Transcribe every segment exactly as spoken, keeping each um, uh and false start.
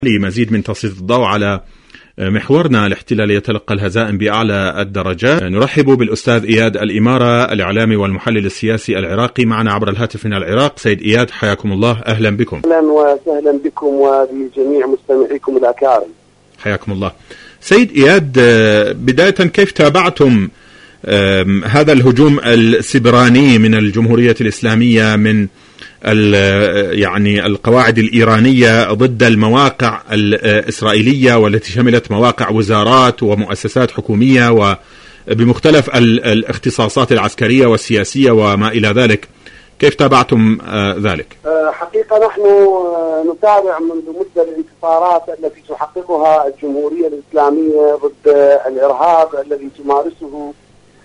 لمزيد من تسليط الضوء على محورنا الاحتلال يتلقى الهزائم بأعلى الدرجات. نرحب بالأستاذ إياد الإمارة الإعلامي والمحلل السياسي العراقي معنا عبر الهاتف من العراق. سيد إياد حياكم الله، أهلا بكم. أهلا وسهلا بكم وبجميع مستمعيكم الأكارم. حياكم الله. سيد إياد، بداية كيف تابعتم هذا الهجوم السبراني من الجمهورية الإسلامية من يعني القواعد الإيرانية ضد المواقع الإسرائيلية والتي شملت مواقع وزارات ومؤسسات حكومية وبمختلف الاختصاصات العسكرية والسياسية وما إلى ذلك؟ كيف تابعتم ذلك؟ حقيقة نحن نتابع منذ مدة الانتصارات التي تحققها الجمهورية الإسلامية ضد الإرهاب الذي تمارسه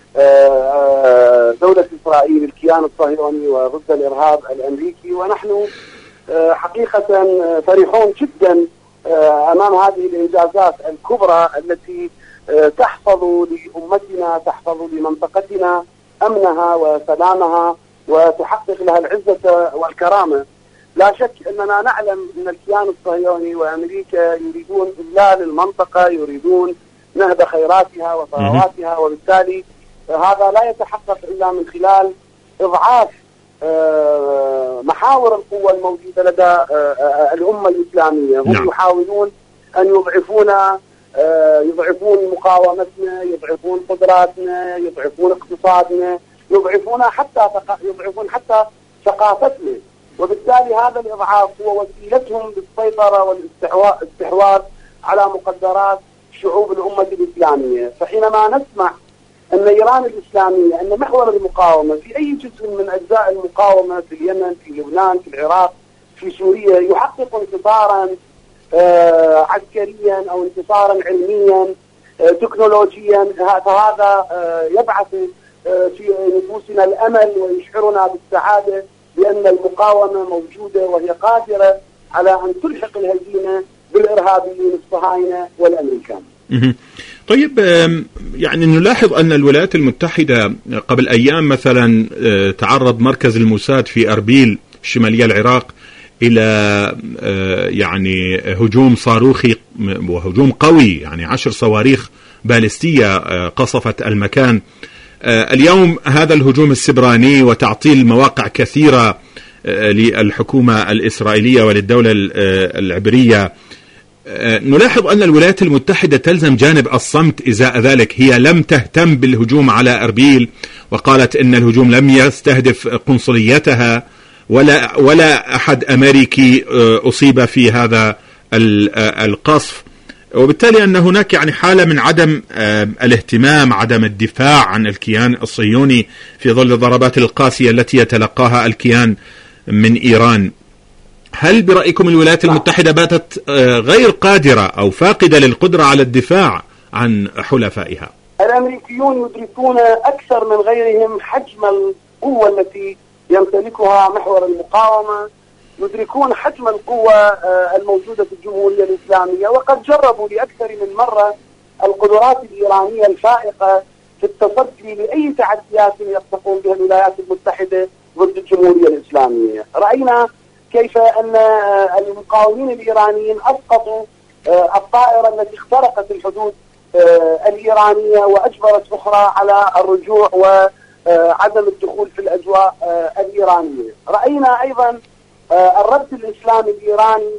دولة إسرائيل الكيان الصهيوني وضد الإرهاب الأمريكي، ونحن حقيقة فرحون جدا أمام هذه الإنجازات الكبرى التي تحفظ لأمتنا، تحفظ لمنطقتنا أمنها وسلامها وتحقق لها العزة والكرامة. لا شك أننا نعلم أن الكيان الصهيوني وأمريكا يريدون إذلال المنطقة، يريدون نهب خيراتها وثرواتها، وبالتالي هذا لا يتحقق إلا من خلال إضعاف محاور القوة الموجودة لدى الأمة الإسلامية. هم نعم. يحاولون أن يضعفونا، يضعفون مقاومتنا، يضعفون قدراتنا، يضعفون اقتصادنا، يضعفون حتى يضعفون حتى ثقافتنا، وبالتالي هذا الإضعاف هو وسيلتهم للسيطرة والاستحواذ على مقدرات شعوب الأمة الإسلامية. فحينما نسمع أن إيران الإسلامية، أن محور المقاومة في أي جزء من أجزاء المقاومة في اليمن، في لبنان، في العراق، في سوريا يحقق انتصارا آه عسكريا أو انتصارا علميا آه تكنولوجيا، فهذا آه يبعث آه في نفوسنا الأمل ويشعرنا بالسعادة بأن المقاومة موجودة وهي قادرة على أن تلحق الهزيمة بالإرهابيين الصهاينة والأمريكان. طيب، يعني نلاحظ أن الولايات المتحدة قبل أيام مثلا تعرض مركز الموساد في أربيل شمالية العراق إلى يعني هجوم صاروخي وهجوم قوي، يعني عشر صواريخ باليستية قصفت المكان. اليوم هذا الهجوم السبراني وتعطيل مواقع كثيرة للحكومة الإسرائيلية وللدولة العبرية، نلاحظ أن الولايات المتحدة تلزم جانب الصمت إزاء ذلك. هي لم تهتم بالهجوم على أربيل وقالت أن الهجوم لم يستهدف قنصليتها، ولا ولا أحد أمريكي أصيب في هذا القصف، وبالتالي أن هناك يعني حالة من عدم الاهتمام، عدم الدفاع عن الكيان الصهيوني في ظل الضربات القاسية التي يتلقاها الكيان من إيران. هل برأيكم الولايات المتحدة باتت غير قادرة أو فاقدة للقدرة على الدفاع عن حلفائها؟ الأمريكيون يدركون أكثر من غيرهم حجم القوة التي يمتلكها محور المقاومة، يدركون حجم القوة الموجودة في الجمهورية الإسلامية، وقد جربوا لأكثر من مرة القدرات الإيرانية الفائقة في التصدي لأي تعديات يقوم بها الولايات المتحدة ضد الجمهورية الإسلامية. رأينا كيف أن المقاومين الإيرانيين أسقطوا الطائرة التي اخترقت الحدود الإيرانية وأجبرت أخرى على الرجوع وعدم الدخول في الأجواء الإيرانية. رأينا أيضا الرد الإسلامي الإيراني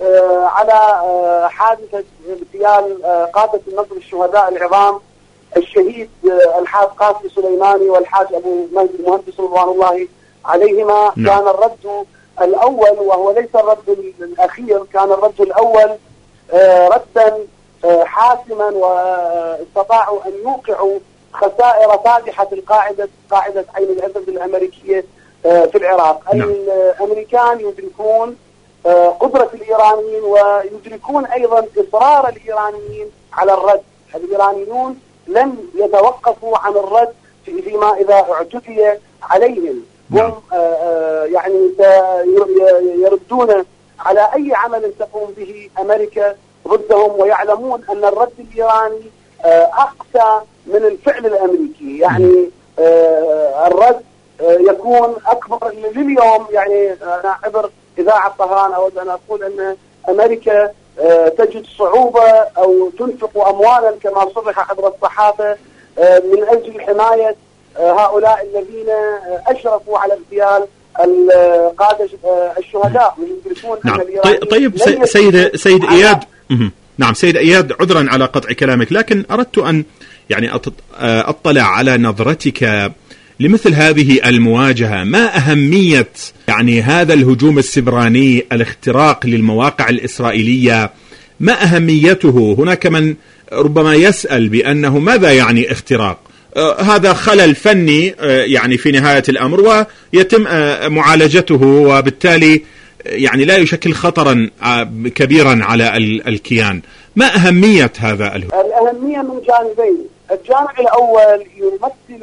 على حادثة اغتيال قادة النصر الشهداء العظام الشهيد الحاج قاسم سليماني والحاج أبو مهدي المهندس رضوان الله عليهما. م. كان الرد الأول، وهو ليس الرد الأخير، كان الرد الأول ردا حاسما، واستطاعوا أن يوقعوا خسائر فادحة القاعدة قاعدة عين الأسد الأمريكية في العراق. نعم. الأمريكان يدركون قدرة الإيرانيين ويدركون أيضا إصرار الإيرانيين على الرد. الإيرانيون لن يتوقفوا عن الرد فيما إذا اعتدي عليهم. هم يعني يردون على أي عمل تقوم به أمريكا ضدهم، ويعلمون أن الرد الإيراني أقسى من الفعل الأمريكي. يعني الرد يكون أكبر لليوم. يعني أنا عبر إذاعة طهران أود أن أقول أن أمريكا تجد صعوبة أو تنفق أموالا كما صرح عبر الصحافة من أجل حماية هؤلاء الذين أشرفوا على اغتيال القادة الشهداء ويدركون نعم. أن الإيرانيين طيب سيد سيد إياد، نعم سيد إياد، عذرا على قطع كلامك، لكن أردت أن يعني أطلع على نظرتك لمثل هذه المواجهة. ما أهمية يعني هذا الهجوم السبراني، الاختراق للمواقع الإسرائيلية، ما أهميته؟ هناك من ربما يسأل بأنه ماذا يعني اختراق؟ آه هذا خلل فني آه يعني في نهاية الأمر ويتم آه معالجته، وبالتالي يعني لا يشكل خطرا آه كبيرا على الكيان. ما أهمية هذا الهجوم؟ الأهمية من جانبين. الجانب الأول يمثل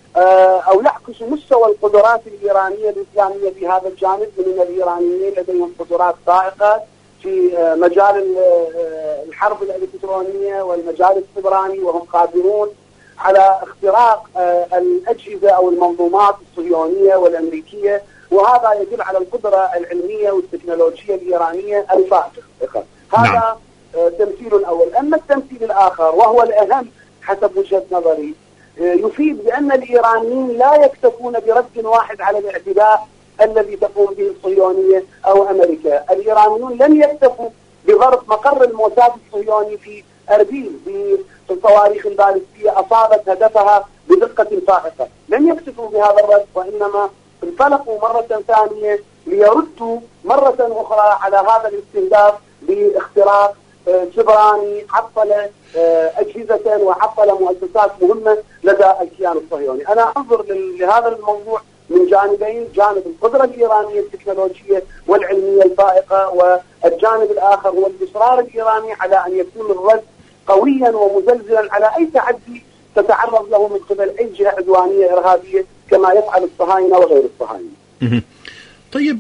أو يعكس مستوى القدرات الإيرانية الإسلامية في هذا الجانب. من الإيرانيين لديهم قدرات فائقة في مجال الحرب الإلكترونية والمجال السبراني، وهم قادرون على اختراق الأجهزة أو المنظومات الصهيونية والأمريكية، وهذا يدل على القدرة العلمية والتكنولوجية الإيرانية الفائقة. هذا نعم. تمثيل أول. أما التمثيل الآخر وهو الأهم حسب وجهة نظري، يفيد بأن الإيرانيين لا يكتفون برد واحد على الاعتداء الذي تقوم به الصهيونية أو أمريكا. الإيرانيون لم يكتفوا بضرب مقر الموساد الصهيوني في أربيل بالصواريخ البالستية أصابت هدفها بدقة فائقة. لم يكتفوا بهذا الرد، وإنما انطلقوا مرة ثانية ليردوا مرة أخرى على هذا الاستهداف باختراق سبراني عطل أجهزة وعطل مؤسسات مهمة لدى الكيان الصهيوني. أنا أنظر لهذا الموضوع من جانبين: جانب القدرة الإيرانية التكنولوجية والعلمية الفائقة، والجانب الآخر هو الإصرار الإيراني على أن يكون الرد قويا ومزلزلا على أي تحدي تتعرض له من قبل أي جهة عدوانية إرهابية كما يفعل الصهاينة وغير الصهاينة. طيب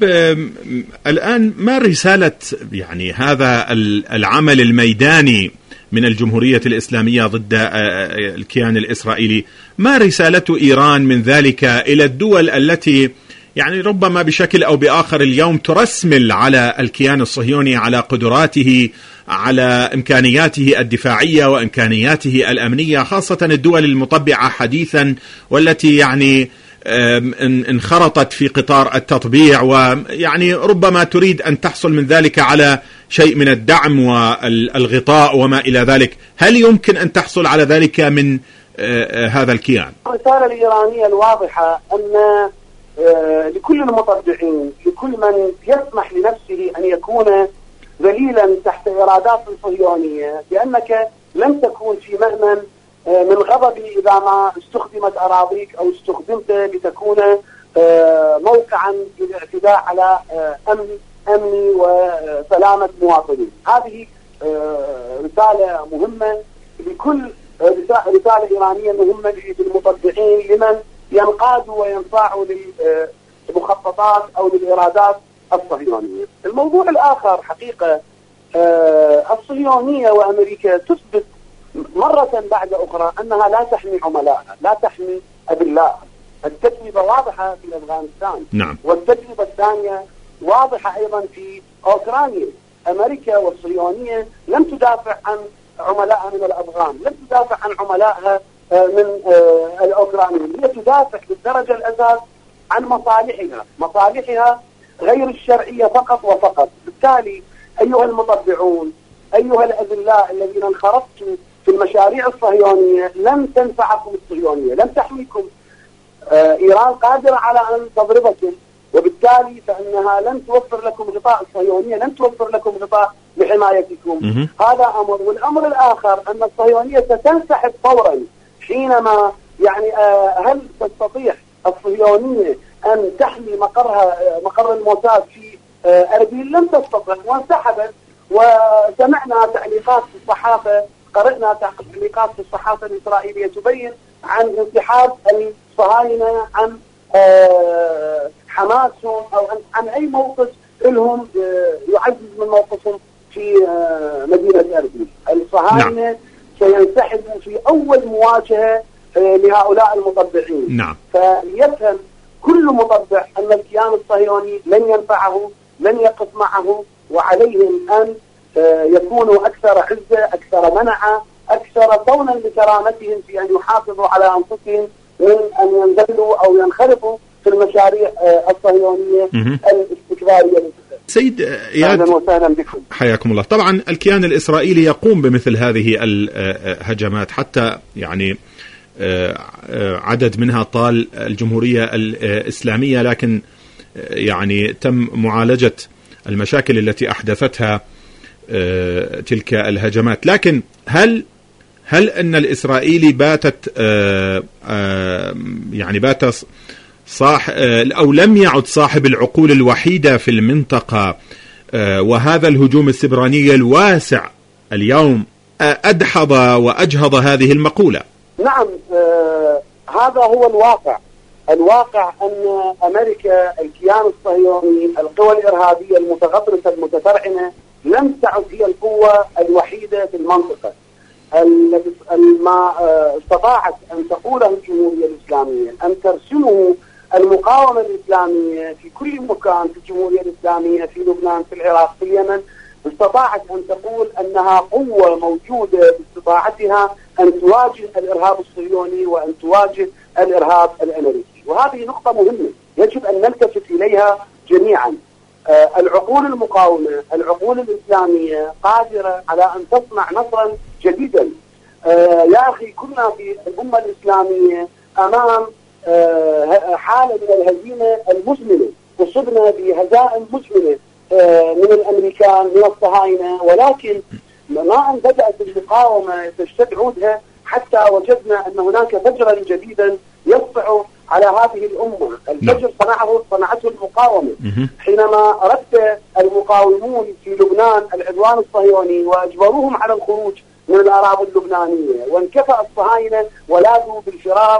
الآن ما رسالة يعني هذا العمل الميداني من الجمهورية الإسلامية ضد الكيان الإسرائيلي؟ ما رسالة إيران من ذلك إلى الدول التي يعني ربما بشكل أو بآخر اليوم ترسمل على الكيان الصهيوني، على قدراته، على إمكانياته الدفاعية وإمكانياته الأمنية، خاصة الدول المطبعة حديثا والتي يعني انخرطت في قطار التطبيع، ويعني ربما تريد أن تحصل من ذلك على شيء من الدعم والغطاء وما إلى ذلك؟ هل يمكن أن تحصل على ذلك من هذا الكيان؟ الرسالة الإيرانية الواضحة أن لكل المطبعين، لكل من يسمح لنفسه أن يكون ذليلا تحت إرادات صهيونية، بأنك لن تكون في مأمن من غضبي إذا ما استخدمت أراضيك أو استخدمت لتكون موقعا للاعتداء على أمن أمني وسلامة مواطنين. هذه رسالة مهمة لكل رسالة إيرانية مهمة للمطبعين، لمن ينقادوا وينفعوا للمخططات أو للإرادات الصهيونية. الموضوع الآخر حقيقة الصهيونية وأمريكا تثبت مرة بعد أخرى أنها لا تحمي عملائها، لا تحمي أبنائها. التجربة واضحة في أفغانستان، نعم. والتجربة الثانية واضحة أيضا في أوكرانيا. أمريكا والصهيونية لم تدافع عن عملائها من الأفغان، لم تدافع عن عملائها من الأوكرانيين، هي تدافع بالدرجة الأساس عن مصالحها، مصالحها غير الشرعية فقط وفقط. بالتالي أيها المطبعون، أيها الأذلاء الذين انخرطتم في المشاريع الصهيونية، لن تنفعكم الصهيونية، لن تحميكم. آه إيران قادرة على أن تضربكم، وبالتالي فإنها لن توفر لكم غطاء الصهيونية، لن توفر لكم غطاء لحمايتكم. هذا أمر. والأمر الآخر أن الصهيونية ستنسحب فورا حينما يعني آه هل تستطيع الصهيونية أن تحمي مقرها مقر الموساد في آه أربيل؟ لم تستطع وانسحبت. وسمعنا تعليقات في الصحافة، قرأنا تعليقات في الصحافة الإسرائيلية تبين عن انسحاب الصهاينة عن آه حماسهم أو عن, عن أي موقف لهم آه يعزز من موقفهم في آه مدينة أربيل. الصهاينة نعم. سينسحبوا في أول مواجهة آه لهؤلاء المطبعين. نعم. فليفهم كل مطبع أن الكيان الصهيوني لن ينفعه، لن يقف معه، وعليهم أن يكونوا أكثر عزة، أكثر منعة، أكثر صونا لكرامتهم في أن يحافظوا على أنفسهم من أن ينزلوا أو ينخرطوا في المشاريع الصهيونية الاستكبارية. سيد إياد، أهلا وسهلا بكم. حياكم الله. طبعا الكيان الإسرائيلي يقوم بمثل هذه الهجمات، حتى يعني عدد منها طال الجمهورية الإسلامية، لكن يعني تم معالجة المشاكل التي أحدثتها تلك الهجمات. لكن هل هل أن الإسرائيلي باتت يعني بات صاح أو لم يعد صاحب العقول الوحيدة في المنطقة، وهذا الهجوم السبراني الواسع اليوم أدحض وأجهض هذه المقولة؟ نعم، آه هذا هو الواقع. الواقع أن أمريكا، الكيان الصهيوني، القوى الإرهابية المتغطرسة المتفرعنة لم تعد هي القوة الوحيدة في المنطقة. التي ما استطاعت أن تقوله الجمهورية الإسلامية، أن ترسمه المقاومة الإسلامية في كل مكان في الجمهورية الإسلامية، في لبنان، في العراق، في اليمن، استطاعت أن تقول أنها قوة موجودة باستطاعتها أن تواجه الإرهاب الصهيوني وأن تواجه الإرهاب الأمريكي. وهذه نقطة مهمة يجب أن نلتفت إليها جميعا. آه العقول المقاومة، العقول الإسلامية قادرة على أن تصنع نصرا جديدا. آه يا أخي، كنا في الأمة الإسلامية أمام آه حالة من الهزيمة المزمنة، وصبنا بهزائم مزمنة آه من الأمريكان، من الصهاينة، ولكن ما أن بدأت المقاومة تشتد عودها حتى وجدنا أن هناك فجرا جديدا يسطع على هذه الأمة. الفجر صنعه صنعته المقاومة حينما رد المقاومون في لبنان العدوان الصهيوني وأجبروهم على الخروج من الأراضي اللبنانية، وانكفأ الصهاينة ولادوا بالفرار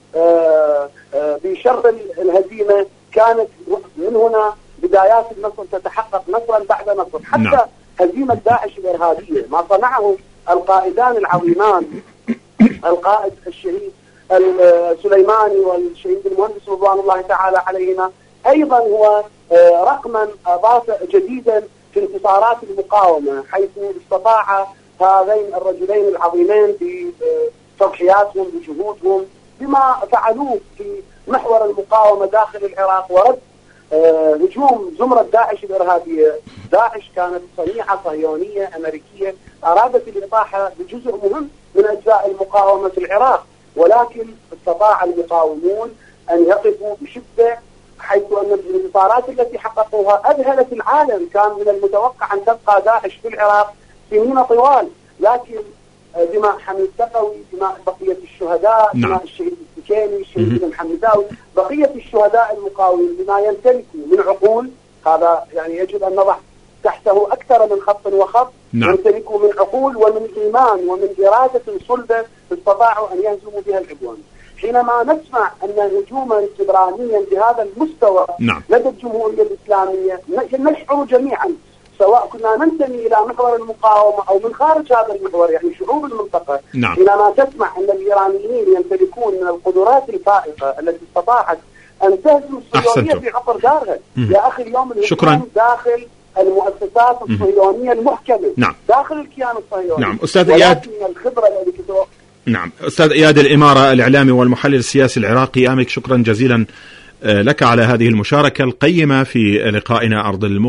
وبشر الهزيمة. كانت من هنا بدايات النصر تتحقق نصرا بعد نصر، حتى نعم. هزيمة داعش الإرهابية، ما صنعه القائدان العظيمان، القائد الشهيد السليماني والشهيد المهندس رضوان الله تعالى عليهما، أيضا هو رقما أضاف جديدا في انتصارات المقاومة، حيث استطاع هذين الرجلين العظيمين بتضحياتهم بجهودهم بما فعلوه في محور المقاومة داخل العراق ورد هجوم زمرة داعش الإرهابية. داعش كانت صنيعة صهيونية أمريكية أرادت الإطاحة بجزء مهم من أجزاء المقاومة في العراق، ولكن استطاع المقاومون أن يقفوا بشدة، حيث أن الانتصارات التي حققوها أذهلت العالم. كان من المتوقع أن تبقى داعش في العراق سنين طوال، لكن دماء حميد تقوي، دماء بقية الشهداء، نعم. دماء الشهيد السكيني، الشهيد المحمداوي، بقية الشهداء المقاومين بما يمتلكوا من عقول، هذا يعني يجب أن نضع تحته أكثر من خط وخط، نعم. يمتلكوا من عقول ومن إيمان ومن إرادة صلبة استطاعوا أن يهزموا بها العدوان. حينما نسمع أن هجوما استبرانيا بهذا المستوى نعم. لدى الجمهورية الإسلامية، نشعر جميعا سواء كنا ننتمي إلى محور المقاومة أو من خارج هذا المحور، يعني شعوب المنطقة، نعم. حينما تسمع أن الإيرانيين يمتلكون من القدرات الفائقة التي استطاعت أن تهزم الصهيونية في عقر دارها. يا أخي، اليوم الهجوم داخل المؤسسات الصهيونية المحكمة، نعم. داخل الكيان الصهيوني. نعم. أستاذ إياد، الخبرة التي كتبت نعم أستاذ إياد الإمارة، الإعلامي والمحلل السياسي العراقي، آمك شكرا جزيلا لك على هذه المشاركة القيمة في لقائنا أرض الموت.